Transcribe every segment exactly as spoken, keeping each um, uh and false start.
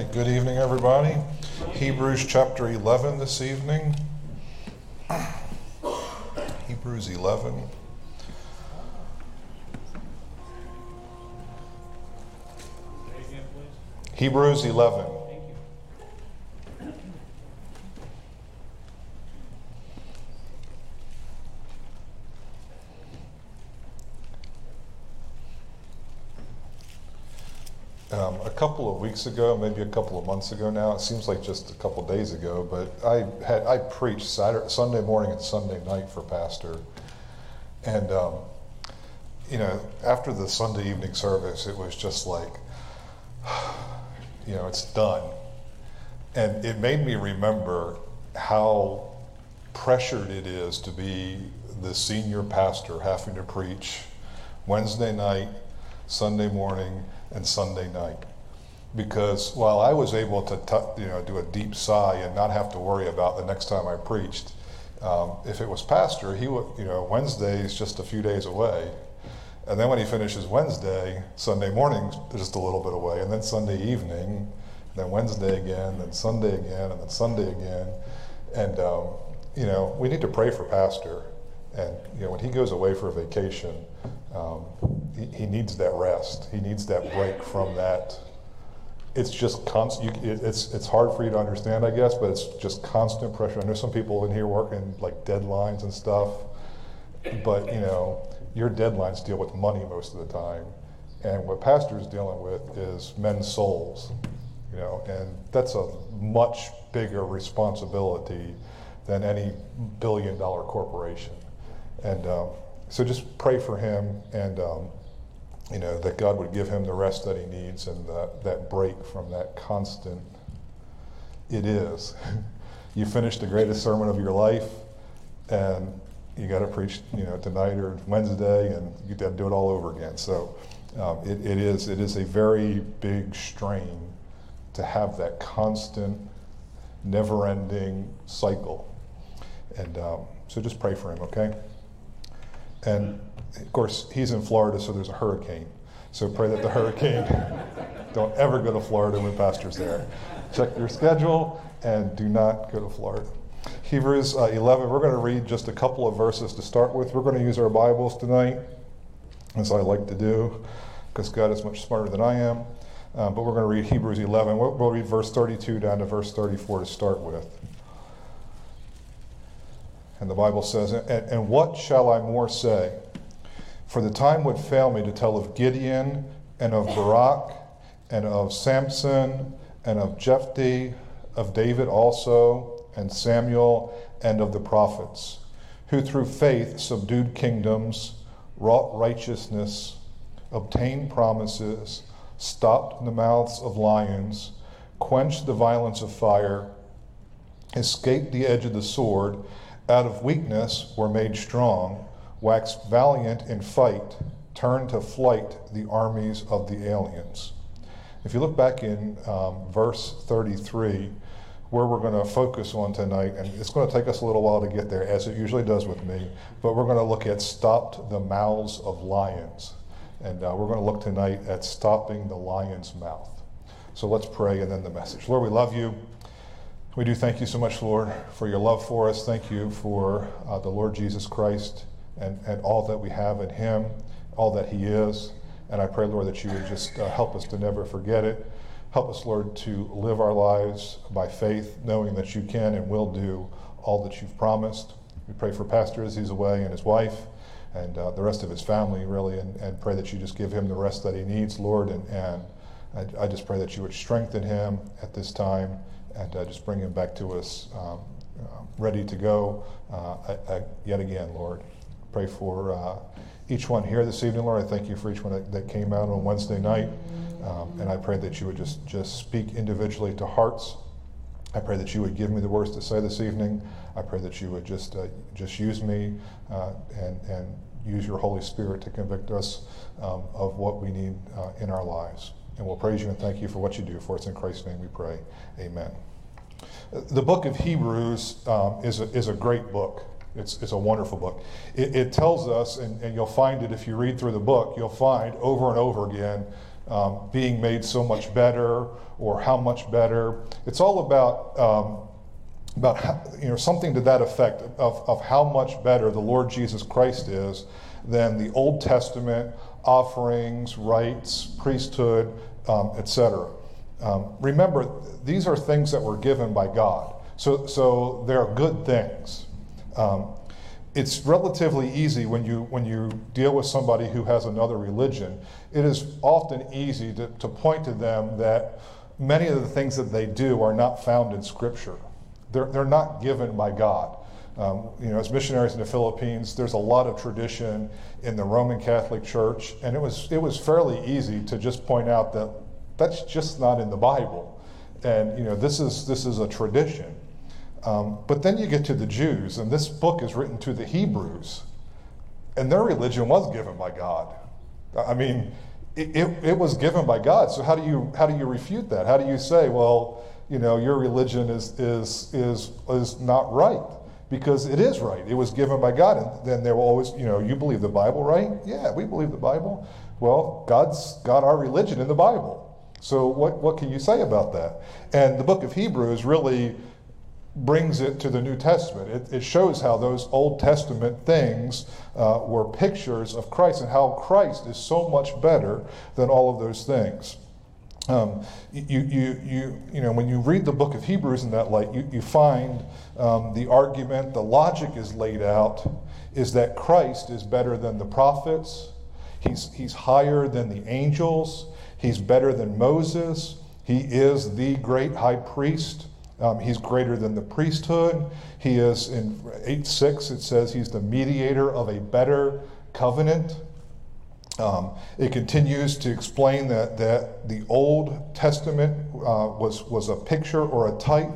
right, good evening, everybody. Hebrews chapter eleven this evening. Hebrews eleven. Hebrews eleven. Um, a couple of weeks ago, maybe a couple of months ago now, it seems like just a couple of days ago, but I had I preached Saturday, Sunday morning and Sunday night for Pastor. And, um, you know, after the Sunday evening service, it was just like, you know, it's done. And it made me remember how pressured it is to be the senior pastor having to preach Wednesday night, Sunday morning, and Sunday night. Because while I was able to t- you know do a deep sigh and not have to worry about the next time I preached, um, if it was Pastor, he would, you know, Wednesday is just a few days away. And then when he finishes Wednesday, Sunday morning's just a little bit away, and then Sunday evening, then Wednesday again, then Sunday again, and then Sunday again. And, um, you know, we need to pray for Pastor. And, you know, when he goes away for a vacation, um, he, he needs that rest. He needs that break from that. It's just constant. It, it's it's hard for you to understand, I guess, but it's just constant pressure. I know some people in here working like deadlines and stuff, but, you know, your deadlines deal with money most of the time. And what Pastor is dealing with is men's souls, you know, and that's a much bigger responsibility than any billion dollar corporation. And um, so just pray for him, and um, you know, that God would give him the rest that he needs and the, that break from that constant. It is. You finished the greatest sermon of your life, and you got to preach, you know, tonight or Wednesday, and you got to do it all over again. So um, it, it is it is a very big strain to have that constant, never-ending cycle. And um, so just pray for him, okay? And of course, he's in Florida, so there's a hurricane. So pray that the hurricane, don't ever go to Florida when Pastor's there. Check your schedule and do not go to Florida. Hebrews uh, eleven, we're going to read just a couple of verses to start with. We're going to use our Bibles tonight, as I like to do, because God is much smarter than I am. Um, but we're going to read Hebrews eleven. We'll, we'll read verse thirty-two down to verse thirty-four to start with. And the Bible says, and, and what shall I more say? For the time would fail me to tell of Gideon, and of Barak, and of Samson, and of Jephthah, of David also, and Samuel, and of the prophets, who through faith subdued kingdoms, wrought righteousness, obtained promises, stopped the mouths of lions, quenched the violence of fire, escaped the edge of the sword, out of weakness were made strong, waxed valiant in fight, turned to flight the armies of the aliens. If you look back in um, verse thirty-three, where we're going to focus on tonight, and it's going to take us a little while to get there, as it usually does with me, but we're going to look at stopped the mouths of lions. And uh, we're going to look tonight at stopping the lion's mouth. So let's pray and then the message. Lord, we love you. We do thank you so much, Lord, for your love for us. Thank you for uh, the Lord Jesus Christ and, and all that we have in him, all that he is. And I pray, Lord, that you would just uh, help us to never forget it. Help us, Lord, to live our lives by faith, knowing that you can and will do all that you've promised. We pray for Pastor as he's away, and his wife, and uh, the rest of his family, really, and, and pray that you just give him the rest that he needs, Lord. And, and I, I just pray that you would strengthen him at this time, and uh, just bring him back to us um, uh, ready to go uh, I, I, yet again, Lord. Pray for uh, each one here this evening, Lord. I thank you for each one that, that came out on Wednesday night. Um, and I pray that you would just, just speak individually to hearts. I pray that you would give me the words to say this evening. I pray that you would just uh, just use me uh, and, and use your Holy Spirit to convict us um, of what we need uh, in our lives. And we'll praise you and thank you for what you do. For it's in Christ's name we pray. Amen. The book of Hebrews um, is, a, is a great book. It's, it's a wonderful book. It, it tells us, and, and you'll find it if you read through the book, you'll find over and over again um, being made so much better, or how much better. It's all about um, about how, you know, something to that effect of, of how much better the Lord Jesus Christ is than the Old Testament offerings, rites, priesthood, um, et cetera. Um, remember, these are things that were given by God, so so they're good things. Um, it's relatively easy when you when you deal with somebody who has another religion. It is often easy to, to point to them that many of the things that they do are not found in Scripture. They're they're not given by God. Um, you know, as missionaries in the Philippines, there's a lot of tradition in the Roman Catholic Church, and it was it was fairly easy to just point out that that's just not in the Bible, and you know, this is this is a tradition. Um, but then you get to the Jews, and this book is written to the Hebrews, and their religion was given by God. I mean, it, it, it was given by God. So how do you how do you refute that? How do you say, well, you know, your religion is is is is not right? Because it is right. It was given by God. And then they will always, you know, you believe the Bible, right? Yeah, we believe the Bible. Well, God's got our religion in the Bible. So what, what can you say about that? And the book of Hebrews really brings it to the New Testament. It, it shows how those Old Testament things uh, were pictures of Christ, and how Christ is so much better than all of those things. Um, you, you, you, you know, when you read the book of Hebrews in that light, you, you find um, the argument, the logic is laid out, is that Christ is better than the prophets, he's, he's higher than the angels, he's better than Moses, he is the great high priest, um, he's greater than the priesthood, he is, in eight six it says he's the mediator of a better covenant. Um, it continues to explain that, that the Old Testament uh, was, was a picture or a type,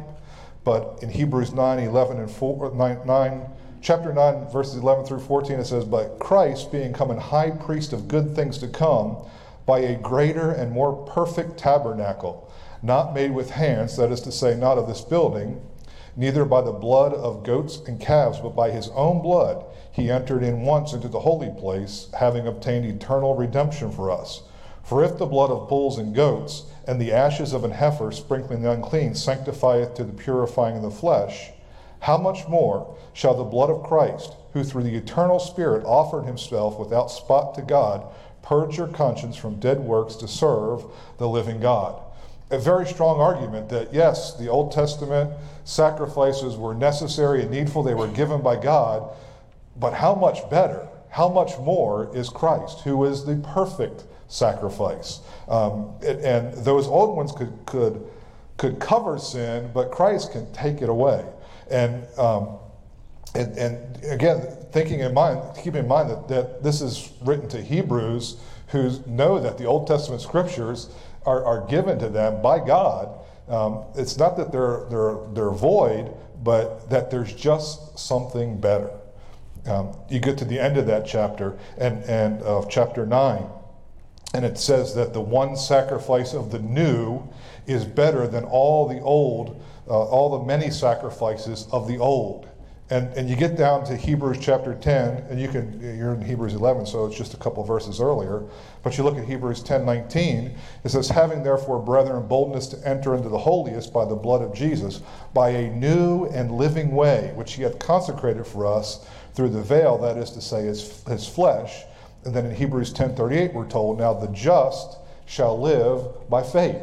but in Hebrews nine, eleven, and four, nine, nine, chapter nine, verses eleven through fourteen, it says, "But Christ, being come an high priest of good things to come, by a greater and more perfect tabernacle, not made with hands, that is to say, not of this building, neither by the blood of goats and calves, but by his own blood, he entered in once into the holy place, having obtained eternal redemption for us. For if the blood of bulls and goats, and the ashes of an heifer sprinkling the unclean, sanctifieth to the purifying of the flesh, how much more shall the blood of Christ, who through the eternal Spirit offered himself without spot to God, purge your conscience from dead works to serve the living God?" A very strong argument that, yes, the Old Testament sacrifices were necessary and needful, they were given by God, but how much better, how much more is Christ, who is the perfect sacrifice. Um, and, and those old ones could, could, could cover sin, but Christ can take it away. And, um, and, and again, thinking in mind, keep in mind that, that this is written to Hebrews who know that the Old Testament scriptures are, are given to them by God. Um, it's not that they're, they're, they're void, but that there's just something better. Um, you get to the end of that chapter, and, and of uh, chapter nine, and it says that the one sacrifice of the new is better than all the old, uh, all the many sacrifices of the old. And, and you get down to Hebrews chapter ten, and you can, you're in Hebrews eleven, so it's just a couple verses earlier, but you look at Hebrews ten nineteen, it says, "Having therefore, brethren, boldness to enter into the holiest by the blood of Jesus, by a new and living way, which he hath consecrated for us through the veil, that is to say, his, his flesh." And then in Hebrews ten thirty-eight, we're told, "Now the just shall live by faith."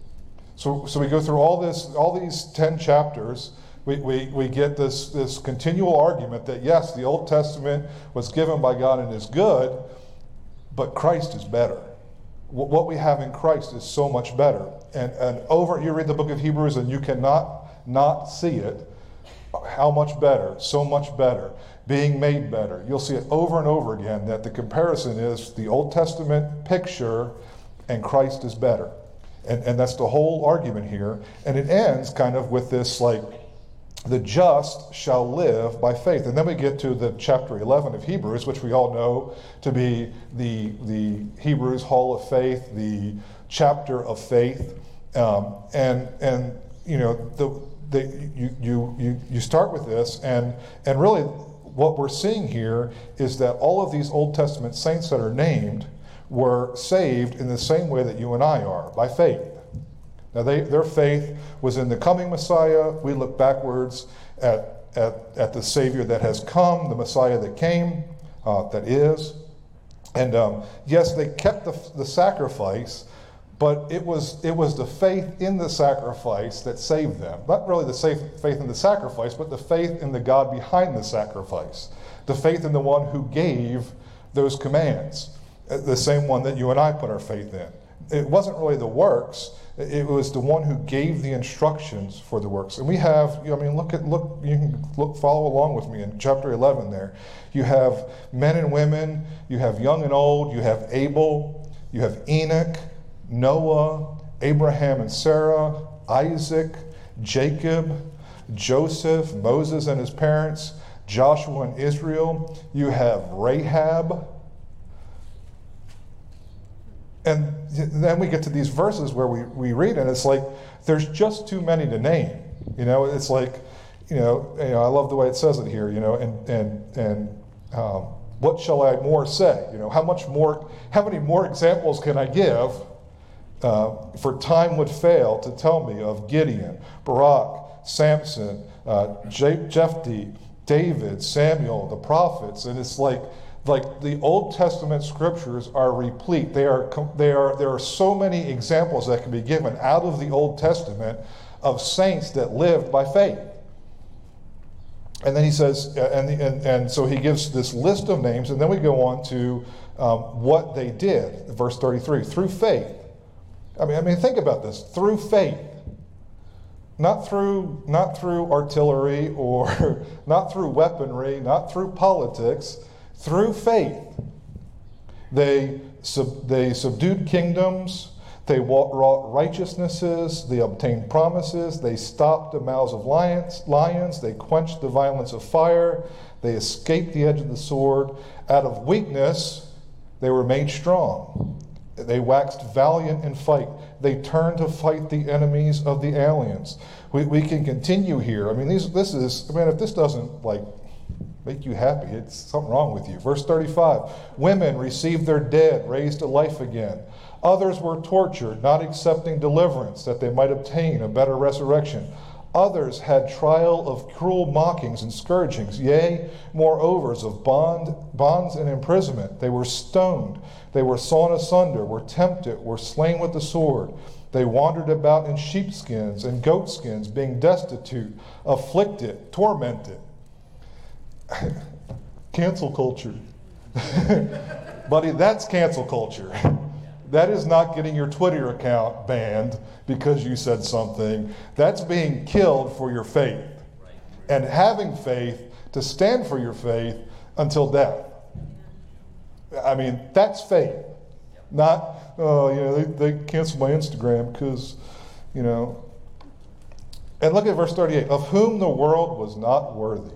So, so we go through all this, all these ten chapters. We, we, we get this, this continual argument that, yes, the Old Testament was given by God and is good, but Christ is better. What we have in Christ is so much better. And, and over, you read the book of Hebrews and you cannot not see it. How much better, so much better, being made better. You'll see it over and over again that the comparison is the Old Testament picture and Christ is better. And, and that's the whole argument here. And it ends kind of with this, like, the just shall live by faith. And then we get to the chapter eleven of Hebrews, which we all know to be the, the Hebrews Hall of Faith, the chapter of faith. Um, and, and, you know, the, the, you, you, you, you start with this, and, and really what we're seeing here is that all of these Old Testament saints that are named were saved in the same way that you and I are, by faith. Now, they, their faith was in the coming Messiah. We look backwards at, at, at the Savior that has come, the Messiah that came, uh, that is. And um, yes, they kept the, the sacrifice, but it was, it was the faith in the sacrifice that saved them. Not really the safe, faith in the sacrifice, but the faith in the God behind the sacrifice. The faith in the one who gave those commands. The same one that you and I put our faith in. It wasn't really the works. It was the one who gave the instructions for the works. And we have, I mean, look at, look, you can look, follow along with me in chapter eleven there. You have men and women, you have young and old, you have Abel, you have Enoch, Noah, Abraham and Sarah, Isaac, Jacob, Joseph, Moses and his parents, Joshua and Israel. You have Rahab. And then we get to these verses where we, we read, and it's like, there's just too many to name. You know, it's like, you know, you know I love the way it says it here, you know, and, and, and um, what shall I more say? You know, how much more, how many more examples can I give? Uh, for time would fail to tell me of Gideon, Barak, Samson, uh, Je- Jephthah, David, Samuel, the prophets. And it's like, like the Old Testament scriptures are replete. They are, they are, there are so many examples that can be given out of the Old Testament of saints that lived by faith. And then he says, and, and, and so he gives this list of names, and then we go on to um, what they did. Verse thirty-three, through faith. I mean, I mean, think about this. Through faith. Not through, not through artillery or not through weaponry, not through politics. Through faith, they, sub, they subdued kingdoms, they wrought righteousnesses, they obtained promises, they stopped the mouths of lions, lions, they quenched the violence of fire, they escaped the edge of the sword. Out of weakness, they were made strong. They waxed valiant in fight. They turned to fight the enemies of the aliens. We, we can continue here. I mean, these, this is, I mean, if this doesn't, like, make you happy, it's something wrong with you. Verse thirty-five, women received their dead, raised to life again. Others were tortured, not accepting deliverance, that they might obtain a better resurrection. Others had trial of cruel mockings and scourgings, yea, moreovers of bond, bonds and imprisonment. They were stoned, they were sawn asunder, were tempted, were slain with the sword. They wandered about in sheepskins and goatskins, being destitute, afflicted, tormented. Cancel culture. Buddy, that's cancel culture. That is not getting your Twitter account banned because you said something. That's being killed for your faith. And having faith to stand for your faith until death. I mean, that's faith. Not, oh, you know, they, they canceled my Instagram because, you know. And look at verse thirty-eight. Of whom the world was not worthy.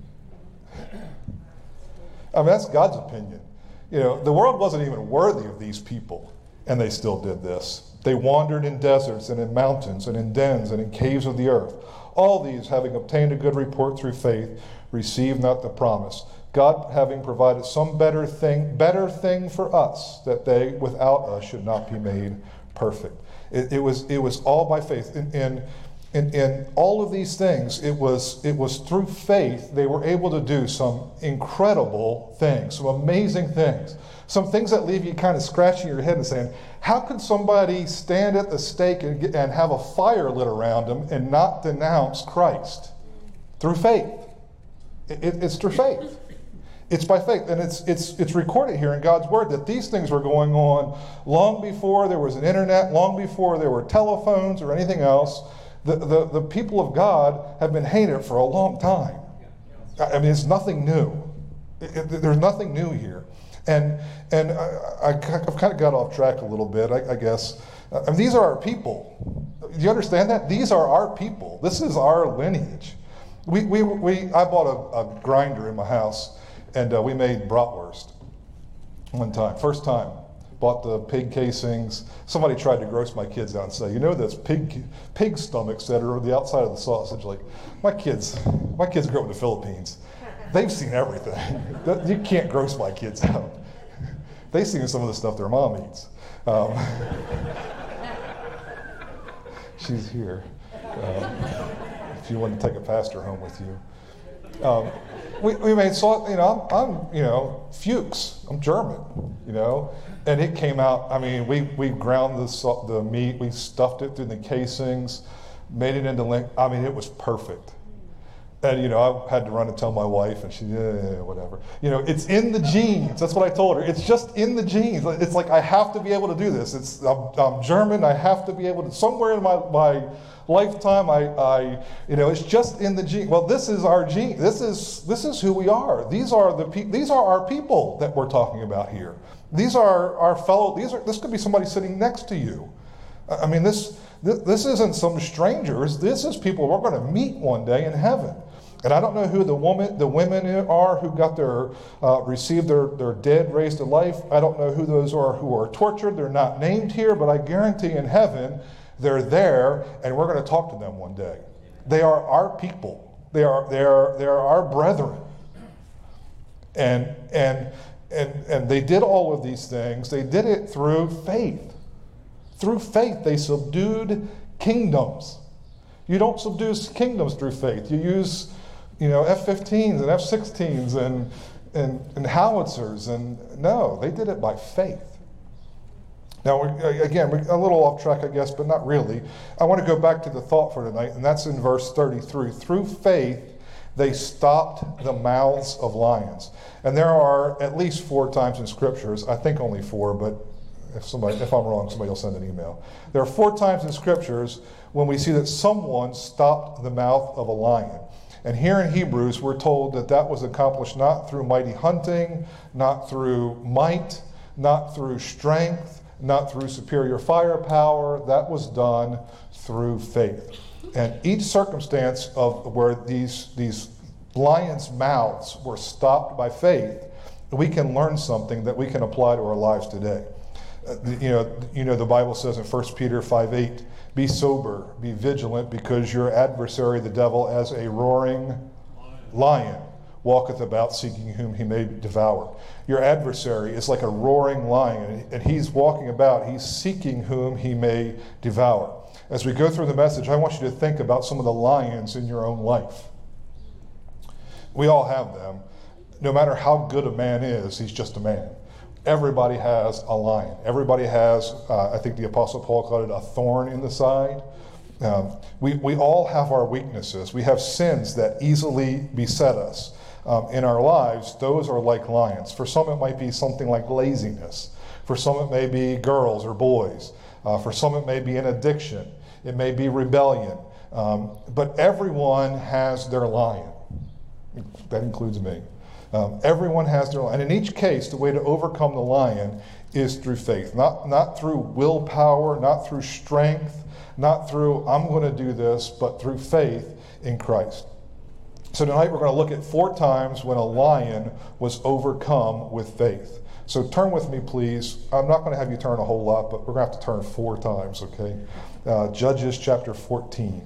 I mean, that's God's opinion. You know, the world wasn't even worthy of these people, and they still did this. They wandered in deserts and in mountains and in dens and in caves of the earth. All these, having obtained a good report through faith, received not the promise. God having provided some better thing, better thing for us, that they without us should not be made perfect. It, it was, it was all by faith. In, in In, in all of these things, it was, it was through faith they were able to do some incredible things, some amazing things, some things that leave you kind of scratching your head and saying, how could somebody stand at the stake and, get, and have a fire lit around them and not denounce Christ? Through faith. It, it, it's through faith. It's by faith, and it's it's it's recorded here in God's Word that these things were going on long before there was an internet, long before there were telephones or anything else. The, the, the people of God have been hated for a long time. I mean, it's nothing new. It, it, there's nothing new here. And and I, I, I've kind of got off track a little bit, I, I guess. I mean, these are our people. Do you understand that? These are our people. This is our lineage. We we, we I bought a, a grinder in my house, and uh, we made bratwurst one time. First time. Bought the pig casings. Somebody tried to gross my kids out and say, you know, those pig pig stomachs that are on the outside of the sausage. Like, my kids, my kids grew up in the Philippines. They've seen everything. You can't gross my kids out. they seen some of the stuff their mom eats. Um, she's here. Um, if you want to take a pastor home with you. Um, we, we made salt, you know, I'm, I'm, you know, Fuchs. I'm German, you know. And it came out, I mean, we, we ground the, salt, the meat, we stuffed it through the casings, made it into link. I mean, it was perfect. And, you know, I had to run and tell my wife, and she, yeah, yeah, yeah, whatever. You know, it's in the genes. That's what I told her. It's just in the genes. It's like, I have to be able to do this. It's, I'm, I'm German. I have to be able to, somewhere in my, my lifetime, I, I, you know, it's just in the gene. Well, this is our gene. This is, this is who we are. These are the pe- These are our people that we're talking about here. These are our fellow, these are, this could be somebody sitting next to you. I mean, this, this, this isn't some strangers. This is people we're going to meet one day in heaven. And I don't know who the woman, the women are who got their, uh, received their, their dead raised to life. I don't know who those are who are tortured. They're not named here, but I guarantee in heaven they're there, and we're going to talk to them one day. They are our people. They are, they are, they are our brethren. And, and, and, and they did all of these things. They did it through faith. Through faith, they subdued kingdoms. You don't subdue kingdoms through faith. You use, you know, F fifteens and F sixteens and, and, and howitzers. And no, they did it by faith. Now, again, we're a little off track, I guess, but not really. I want to go back to the thought for tonight, and that's in verse thirty-three. Through faith, they stopped the mouths of lions. And there are at least four times in scriptures, I think only four, but if somebody, if I'm wrong, somebody will send an email. There are four times in scriptures when we see that someone stopped the mouth of a lion. And here in Hebrews, we're told that that was accomplished not through mighty hunting, not through might, not through strength, not through superior firepower. That was done through faith. And each circumstance of where these, these lions' mouths were stopped by faith, we can learn something that we can apply to our lives today. Uh, you know, you know, the Bible says in First Peter five eight, be sober, be vigilant, because your adversary, the devil, as a roaring lion, walketh about seeking whom he may devour. Your adversary is like a roaring lion, and he's walking about, he's seeking whom he may devour. As we go through the message, I want you to think about some of the lions in your own life. We all have them. No matter how good a man is, he's just a man. Everybody has a lion. Everybody has, uh, I think the Apostle Paul called it a thorn in the side. Um, we, we all have our weaknesses. We have sins that easily beset us. Um, in our lives, those are like lions. For some, it might be something like laziness. For some, it may be girls or boys. Uh, for some, it may be an addiction. It may be rebellion. Um, but everyone has their lion. That includes me. Um, everyone has their lion. And in each case, the way to overcome the lion is through faith. Not, not through willpower, not through strength, not through, I'm going to do this, but through faith in Christ. So tonight we're going to look at four times when a lion was overcome with faith. So turn with me, please. I'm not going to have you turn a whole lot, but we're going to have to turn four times, okay? Uh, Judges chapter fourteen.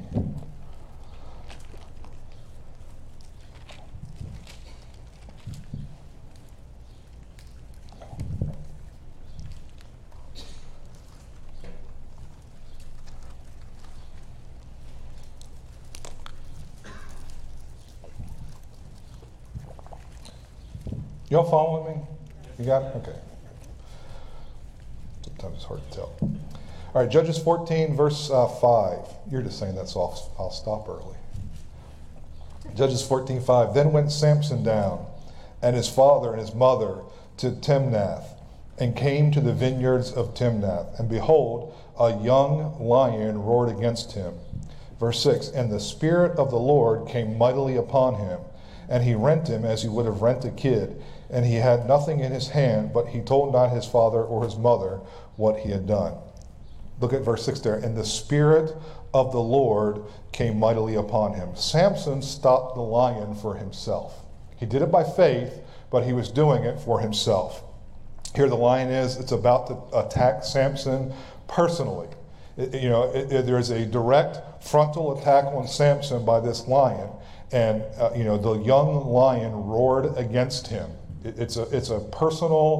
Y'all following me? You got it? Okay. Sometimes it's hard to tell. All right, Judges fourteen, verse uh, five. You're just saying that, so I'll, I'll stop early. Judges fourteen, five. Then went Samson down, and his father and his mother, to Timnath, and came to the vineyards of Timnath. And behold, a young lion roared against him. Verse six. And the Spirit of the Lord came mightily upon him, and he rent him as he would have rent a kid. And he had nothing in his hand, but he told not his father or his mother what he had done. Look at verse six there. And the Spirit of the Lord came mightily upon him. Samson stopped the lion for himself. He did it by faith, but he was doing it for himself. Here the lion is, it's about to attack Samson personally. It, you know, it, it, there's a direct frontal attack on Samson by this lion. And, uh, you know, the young lion roared against him. It, it's a it's a personal,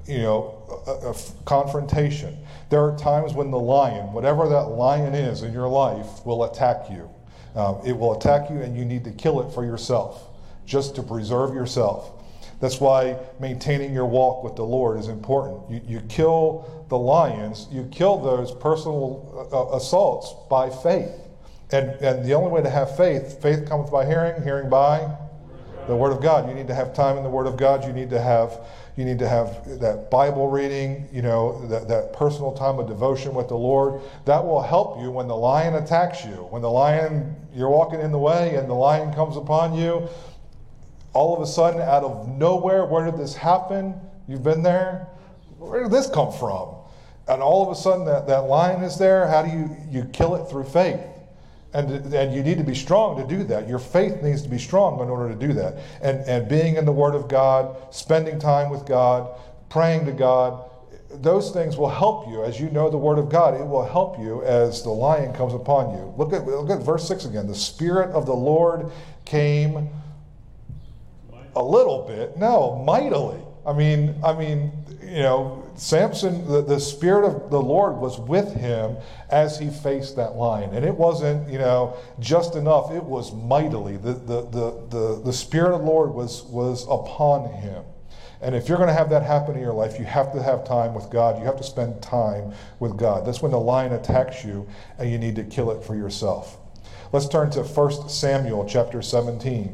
you know, a, a confrontation. There are times when the lion, whatever that lion is in your life, will attack you. Um, it will attack you, and you need to kill it for yourself, just to preserve yourself. That's why maintaining your walk with the Lord is important. You, you kill the lions, you kill those personal uh, assaults by faith. And, and the only way to have faith, faith cometh by hearing, hearing by the Word of God. You need to have time in the Word of God. You need to have you need to have that Bible reading, you know, that, that personal time of devotion with the Lord. That will help you when the lion attacks you. When the lion, you're walking in the way and the lion comes upon you, all of a sudden, out of nowhere, where did this happen? You've been there? Where did this come from? And all of a sudden, that, that lion is there. How do you, you kill it? Through faith. And, and you need to be strong to do that. Your faith needs to be strong in order to do that. And, and being in the Word of God, spending time with God, praying to God, those things will help you. As you know the Word of God, it will help you as the lion comes upon you. Look at, look at verse six again. The Spirit of the Lord came a little bit. No, mightily. I mean, I mean, you know, Samson, the, the Spirit of the Lord was with him as he faced that lion. And it wasn't, you know, just enough. It was mightily. The, the, the, the, the Spirit of the Lord was, was upon him. And if you're going to have that happen in your life, you have to have time with God. You have to spend time with God. That's when the lion attacks you and you need to kill it for yourself. Let's turn to First Samuel chapter seventeen.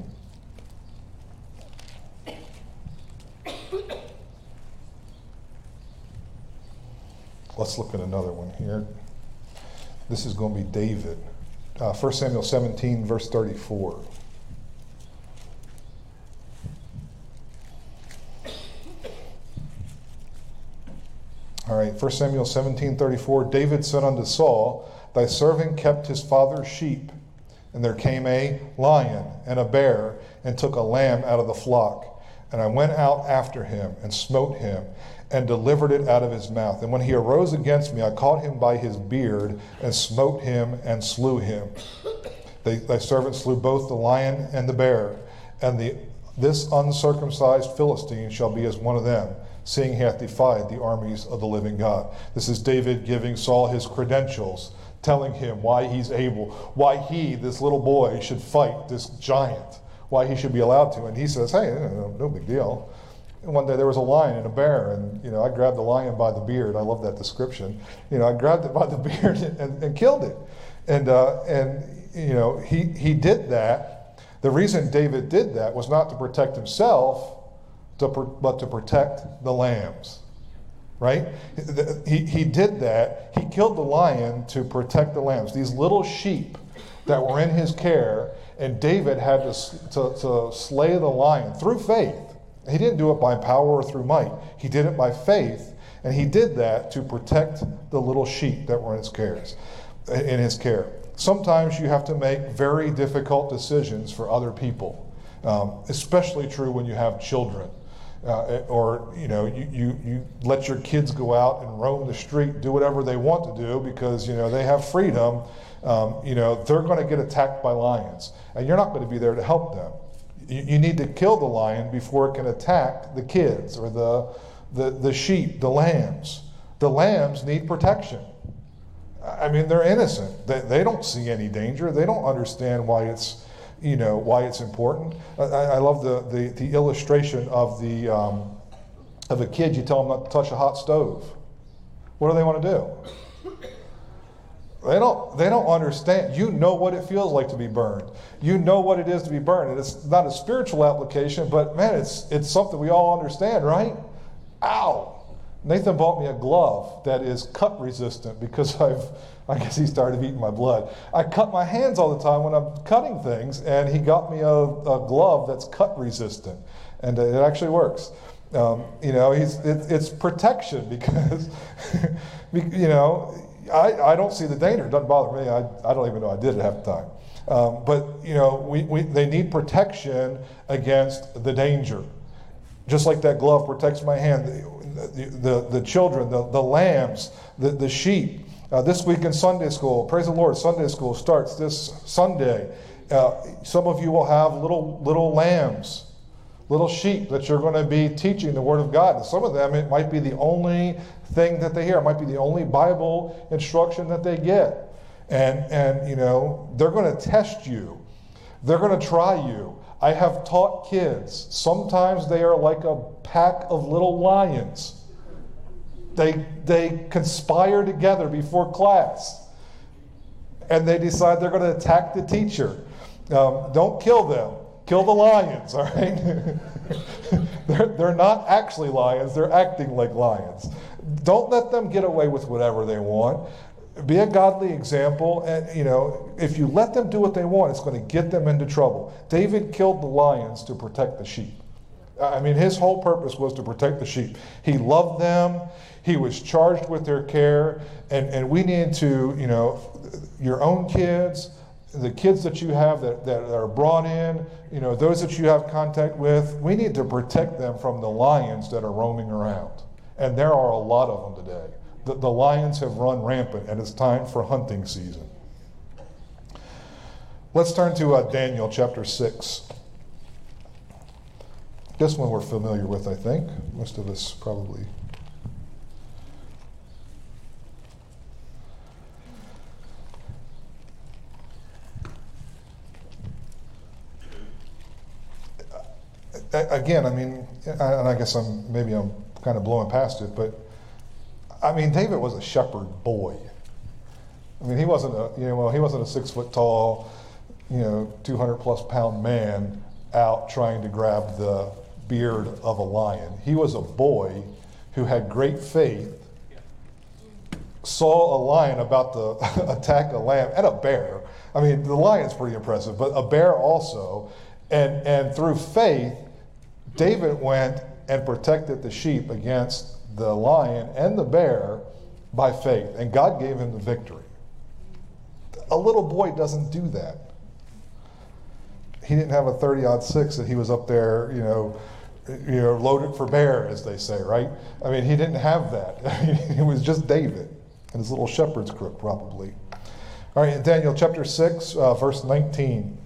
Let's look at another one here. This is going to be David. Uh, First Samuel seventeen, verse thirty-four. All right, First Samuel seventeen, thirty-four. David said unto Saul, Thy servant kept his father's sheep, and there came a lion and a bear, and took a lamb out of the flock. And I went out after him, and smote him, and delivered it out of his mouth. And when he arose against me, I caught him by his beard, and smote him, and slew him. They, thy servant slew both the lion and the bear, and the, this uncircumcised Philistine shall be as one of them, seeing he hath defied the armies of the living God. This is David giving Saul his credentials, telling him why he's able, why he, this little boy, should fight this giant, why he should be allowed to. And he says, hey, no, no big deal. And one day there was a lion and a bear, and you know, I grabbed the lion by the beard. I love that description. You know, I grabbed it by the beard and, and killed it. And uh, and you know, he he did that. The reason David did that was not to protect himself, to, but to protect the lambs. Right? He he did that. He killed the lion to protect the lambs. These little sheep that were in his care, and David had to to, to slay the lion through faith. He didn't do it by power or through might. He did it by faith, and he did that to protect the little sheep that were in his cares, in his care. Sometimes you have to make very difficult decisions for other people, um, especially true when you have children, uh, or you know you, you you let your kids go out and roam the street, do whatever they want to do because you know they have freedom. Um, you know they're going to get attacked by lions, and you're not going to be there to help them. You need to kill the lion before it can attack the kids or the, the, the sheep, the lambs. The lambs need protection. I mean, they're innocent. They, they don't see any danger. They don't understand why it's, you know, why it's important. I, I love the, the, the illustration of the um, of a kid. You tell them not to touch a hot stove. What do they want to do? They don't, they don't understand. You know what it feels like to be burned. You know what it is to be burned. And it's not a spiritual application, but man, it's it's something we all understand, right? Ow! Nathan bought me a glove that is cut resistant because I've, I guess he started eating my blood. I cut my hands all the time when I'm cutting things, and he got me a, a glove that's cut resistant. And it actually works. Um, you know, he's, it, it's protection because, you know, I, I don't see the danger. It doesn't bother me. I, I don't even know I did it half the time. Um, but, you know, we, we, they need protection against the danger. Just like that glove protects my hand. The, the, the children, the, the lambs, the, the sheep. Uh, this week in Sunday school, praise the Lord, Sunday school starts this Sunday. Uh, some of you will have little little lambs, little sheep that you're going to be teaching the Word of God. And some of them, it might be the only thing that they hear. It might be the only Bible instruction that they get. And, and you know, they're going to test you. They're going to try you. I have taught kids. Sometimes they are like a pack of little lions. They, they conspire together before class. And they decide they're going to attack the teacher. Um, don't kill them. Kill the lions, all right? they're, they're not actually lions. They're acting like lions. Don't let them get away with whatever they want. Be a godly example. And, you know, if you let them do what they want, it's going to get them into trouble. David killed the lions to protect the sheep. I mean, his whole purpose was to protect the sheep. He loved them. He was charged with their care. And, and we need to, you know, your own kids, the kids that you have that, that are brought in, you know, those that you have contact with, we need to protect them from the lions that are roaming around. And there are a lot of them today. The, the lions have run rampant, and it's time for hunting season. Let's turn to uh, Daniel chapter six. This one we're familiar with, I think. Most of us probably. Again, I mean, and I guess I'm maybe I'm kind of blowing past it, but I mean, David was a shepherd boy. I mean, he wasn't a you know well, he wasn't a six foot tall, you know, two hundred plus pound man out trying to grab the beard of a lion. He was a boy who had great faith, saw a lion about to attack a lamb and a bear. I mean, the lion's pretty impressive, but a bear also, and and through faith, David went and protected the sheep against the lion and the bear by faith, and God gave him the victory. A little boy doesn't do that. He didn't have a thirty aught six that he was up there, you know, you know, loaded for bear, as they say, right? I mean, he didn't have that. I mean, it was just David and his little shepherd's crook, probably. All right, in Daniel chapter six, uh, verse nineteen.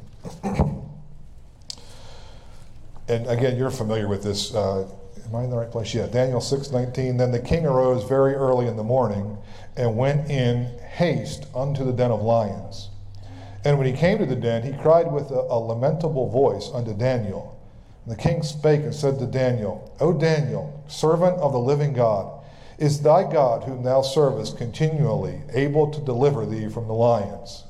And again, you're familiar with this. Uh, am I in the right place? Yeah, Daniel six nineteen. Then the king arose very early in the morning and went in haste unto the den of lions. And when he came to the den, he cried with a, a lamentable voice unto Daniel. And the king spake and said to Daniel, O Daniel, servant of the living God, is thy God whom thou servest continually able to deliver thee from the lions?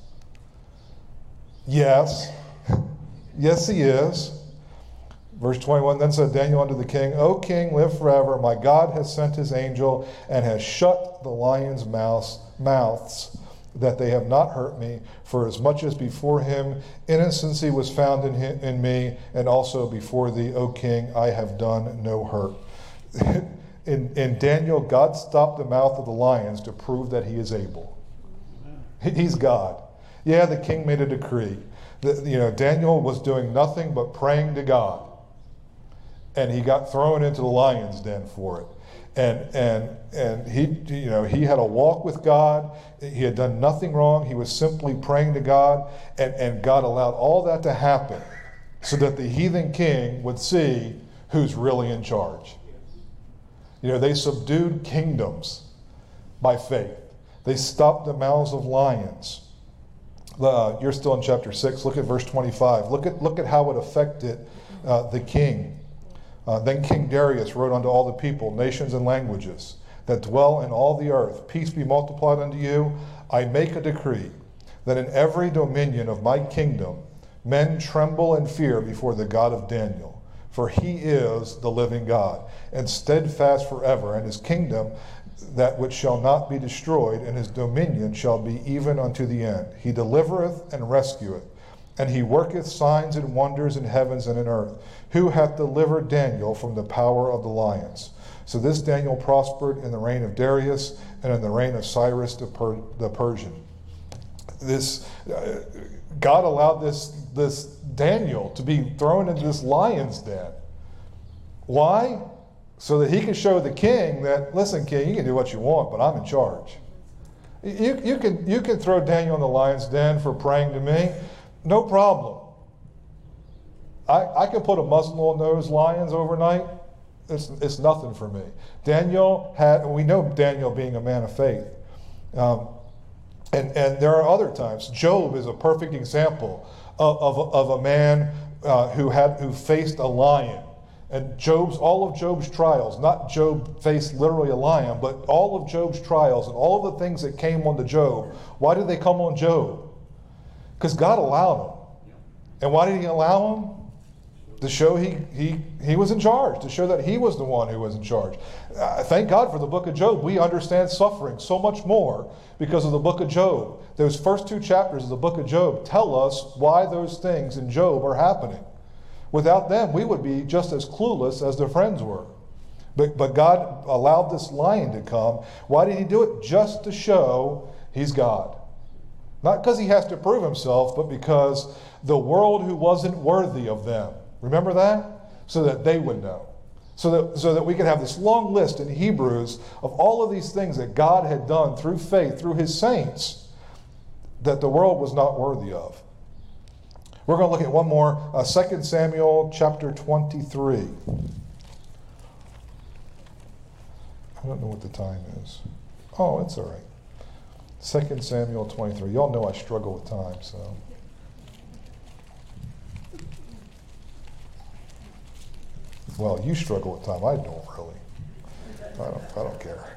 Yes. Yes, he is. Verse twenty-one, then said Daniel unto the king, O king, live forever. My God has sent his angel and has shut the lions' mouths, mouths that they have not hurt me, for as much as before him innocency was found in, him, in me, and also before thee, O king, I have done no hurt. in, in Daniel, God stopped the mouth of the lions to prove that he is able. He's God. Yeah, the king made a decree. The, you know, Daniel was doing nothing but praying to God. And he got thrown into the lion's den for it. And and and he you know he had a walk with God. He had done nothing wrong. He was simply praying to God, and, and God allowed all that to happen so that the heathen king would see who's really in charge. You know, they subdued kingdoms by faith. They stopped the mouths of lions. Uh, you're still in chapter six. Look at verse twenty-five. Look at look at how it affected uh, the king. Uh, then King Darius wrote unto all the people, nations, and languages that dwell in all the earth, peace be multiplied unto you. I make a decree that in every dominion of my kingdom men tremble and fear before the God of Daniel, for he is the living God, and steadfast forever, and his kingdom that which shall not be destroyed, and his dominion shall be even unto the end. He delivereth and rescueth, and he worketh signs and wonders in heavens and in earth. Who hath delivered Daniel from the power of the lions? So this Daniel prospered in the reign of Darius and in the reign of Cyrus the, per- the Persian. This uh, God allowed this this Daniel to be thrown into this lion's den. Why? So that he could show the king that, listen, king, you can do what you want, but I'm in charge. You you can you can throw Daniel in the lion's den for praying to me. No problem. I, I can put a muzzle on those lions overnight. It's, it's nothing for me. Daniel had, we know Daniel being a man of faith. Um, and, and there are other times. Job is a perfect example of, of, of a man uh, who had who faced a lion. And Job's, all of Job's trials, not Job faced literally a lion, but all of Job's trials and all of the things that came onto Job, why did they come on Job? Because God allowed them. And why did he allow them? To show he, he, he was in charge, to show that he was the one who was in charge. Uh, thank God for the book of Job. We understand suffering so much more because of the book of Job. Those first two chapters of the book of Job tell us why those things in Job are happening. Without them, we would be just as clueless as their friends were. But, but God allowed this lion to come. Why did he do it? Just to show he's God. Not because he has to prove himself, but because the world who wasn't worthy of them, remember that? So that they would know. So that, so that we could have this long list in Hebrews of all of these things that God had done through faith, through his saints, that the world was not worthy of. We're going to look at one more, uh, Second Samuel chapter twenty-three. I don't know what the time is. Oh, it's all right. Second Samuel twenty-three. Y'all know I struggle with time, so... Well, you struggle with time. I don't really. I don't, I don't care.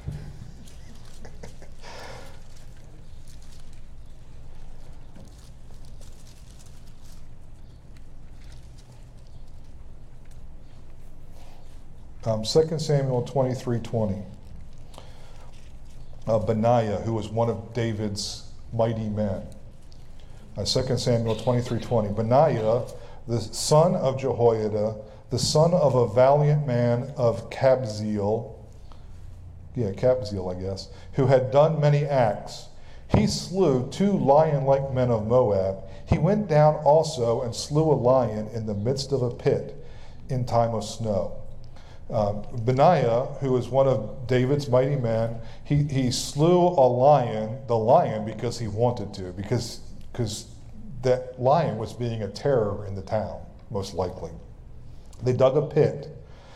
um, Second Samuel twenty-three twenty. Uh, Benaiah, who was one of David's mighty men. Uh, Second Samuel twenty-three twenty. Benaiah, the son of Jehoiada, the son of a valiant man of Kabzeel, yeah, Kabzeel, I guess, who had done many acts. He slew two lion-like men of Moab. He went down also and slew a lion in the midst of a pit in time of snow. Um, Benaiah, who was one of David's mighty men, he, he slew a lion, the lion, because he wanted to, because, because that lion was being a terror in the town, most likely. They dug a pit.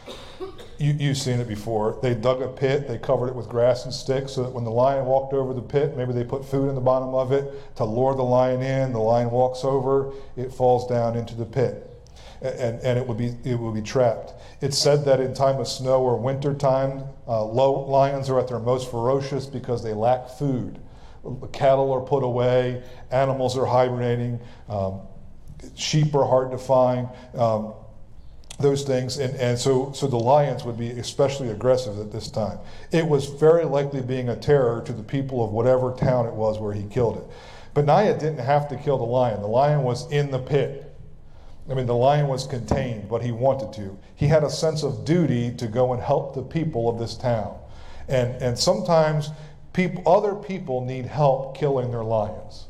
You, you've seen it before. They dug a pit, they covered it with grass and sticks so that when the lion walked over the pit, maybe they put food in the bottom of it to lure the lion in. The lion walks over, it falls down into the pit. And, and it would be it would be trapped. It's said that in time of snow or winter time, uh, low, lions are at their most ferocious because they lack food. Cattle are put away, animals are hibernating, um, sheep are hard to find. Um, those things, and, and so, so the lions would be especially aggressive at this time. It was very likely being a terror to the people of whatever town it was where he killed it. Benaiah didn't have to kill the lion. The lion was in the pit. I mean, the lion was contained, but he wanted to. He had a sense of duty to go and help the people of this town. And, and sometimes people, other people need help killing their lions.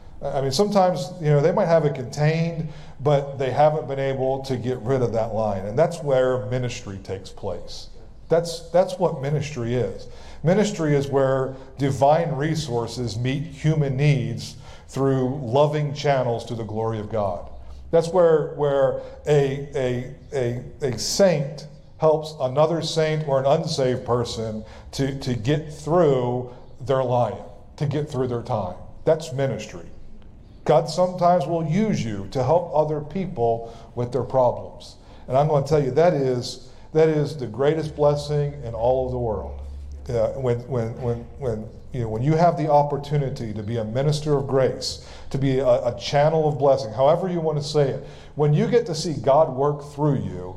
I mean, sometimes, you know, they might have it contained, but they haven't been able to get rid of that lion. And that's where ministry takes place. That's, that's what ministry is. Ministry is where divine resources meet human needs through loving channels to the glory of God. That's where, where a, a, a, a saint helps another saint or an unsaved person to, to get through their lion, to get through their time. That's ministry. God sometimes will use you to help other people with their problems. And I'm going to tell you, that is that is the greatest blessing in all of the world. Uh, when, when, when, when, you know, when you have the opportunity to be a minister of grace, to be a, a channel of blessing, however you want to say it, when you get to see God work through you,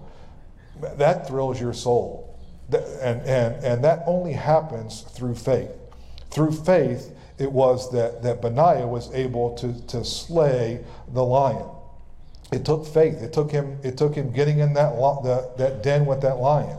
that thrills your soul. And, and, and that only happens through faith. Through faith, it was that, that Benaiah was able to, to slay the lion. It took faith. It took him, it took him getting in that, the, that den with that lion.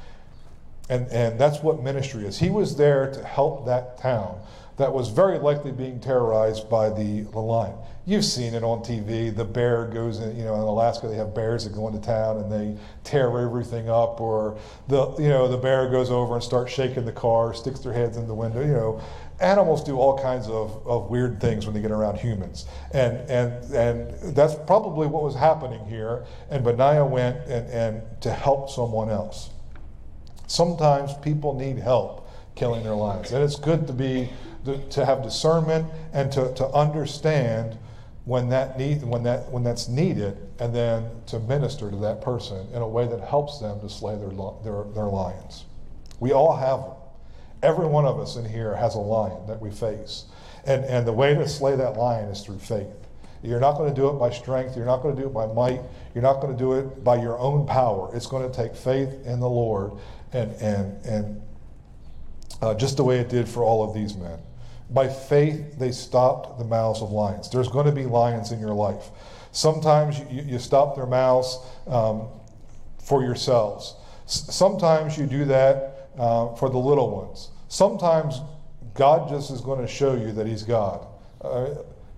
And, and that's what ministry is. He was there to help that town that was very likely being terrorized by the, the lion. You've seen it on T V. The bear goes in, you know, in Alaska they have bears that go into town and they tear everything up, or the, you know, the bear goes over and starts shaking the car, sticks their heads in the window. You know, animals do all kinds of, of weird things when they get around humans. And, and, and that's probably what was happening here. And Benaiah went and, and to help someone else. Sometimes people need help killing their lions. And it's good to be to have discernment and to, to understand when that need when that when that's needed, and then to minister to that person in a way that helps them to slay their their, their lions. We all have them. Every one of us in here has a lion that we face. And and the way to slay that lion is through faith. You're not going to do it by strength. You're not going to do it by might. You're not going to do it by your own power. It's going to take faith in the Lord, and and and uh, just the way it did for all of these men. By faith, they stopped the mouths of lions. There's going to be lions in your life. Sometimes you, you stop their mouths um, for yourselves. S- sometimes you do that uh, for the little ones. Sometimes God just is going to show you that He's God. Uh,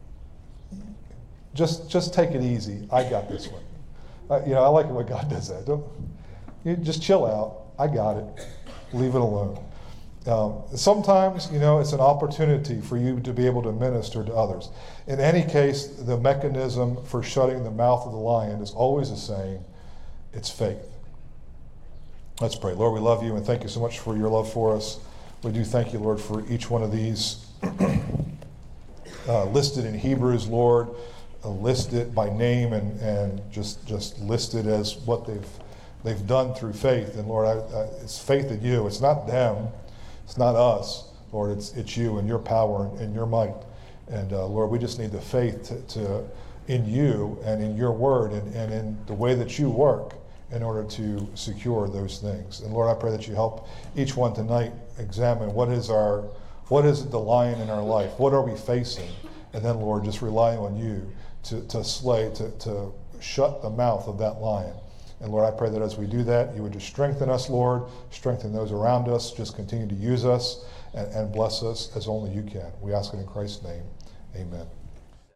just, just take it easy. I got this one. Uh, you know, I like it when God does that. Don't, you just chill out. I got it. Leave it alone. Um, sometimes, you know, it's an opportunity for you to be able to minister to others. In any case, the mechanism for shutting the mouth of the lion is always the same. It's faith. Let's pray. Lord, we love you and thank you so much for your love for us. We do thank you, Lord, for each one of these uh, listed in Hebrews, Lord, uh, listed by name and, and just just listed as what they've they've done through faith. And Lord, I, I, it's faith in you. It's not them. It's not us, Lord. It's it's you and your power and, and your might. And uh, Lord, we just need the faith to, to in you and in your word and, and in the way that you work in order to secure those things. And Lord, I pray that you help each one tonight examine what is our what is the lion in our life? What are we facing? And then, Lord, just relying on you to, to slay, to, to shut the mouth of that lion. And Lord, I pray that as we do that, you would just strengthen us, Lord, strengthen those around us, just continue to use us and, and bless us as only you can. We ask it in Christ's name. Amen.